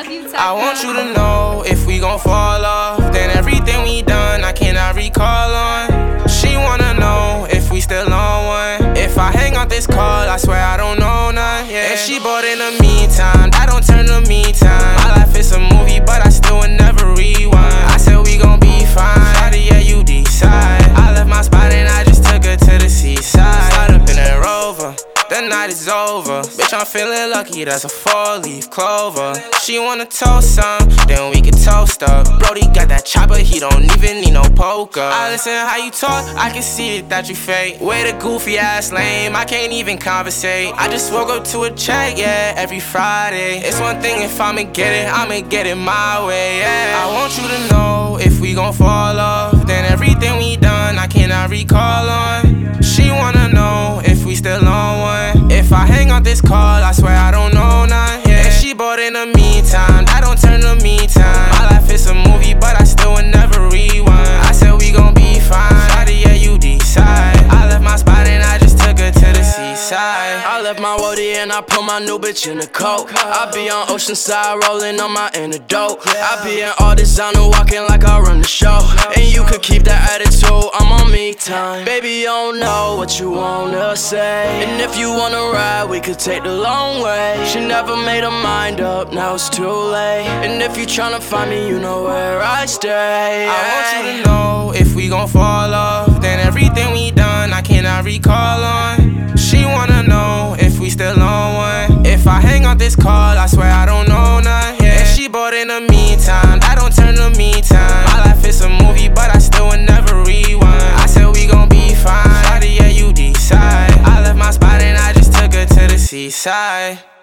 love you, Tucker. I want you to know if we gon' fall off, then everything we done I cannot recall on. She wanna know if we still on one. If I hang out this call, I swear I don't know none. Yeah. And she bought in the meantime, that don't turn to me time. My life is a movie, but I still would never rewind. I said we gon' be fine. Shawty, yeah, you decide. I left my spot and I just took her to the seaside. Slide up in a Rover. The night is over. Bitch, I'm feeling lucky, that's a 4-leaf clover. She wanna toast some, then we can toast up. Brody got that chopper, he don't even need no poker. I listen how you talk, I can see it that you fake. Way the goofy ass lame, I can't even conversate. I just woke up to a check, yeah, every Friday. It's one thing if I'ma get it my way, yeah. I want you to know if we gon' fall off, then everything we done I cannot recall on. She wanna know if we still on one. If I hang out this call, I swear I don't know none. Yeah. And she bought in the meantime, that don't turn to me time. My life is a movie, but I still would never rewind. I said we gon' be fine. Shawty, yeah, you decide. I left my spot and I just took her to the seaside. I left my woody and I put my new bitch in the coat. I be on Oceanside rolling on my antidote. I be in all designer walking like I run the show. And you could keep that attitude, I'm on me time. Baby, you don't know what you wanna say. And if you wanna ride, we could take the long way. She never made her mind up, now it's too late. And if you tryna find me, you know where I stay. I want you to know if we gon' fall off, then everything we done I cannot recall on. She wanna know if we still on one. If I hang out this call, I swear I don't know none. Yeah. And she bought in the meantime, that don't turn to me time. My life is a movie, but I still would never rewind. I said we gon' be fine. Shawty, yeah, you decide. I left my spot and I just took her to the seaside.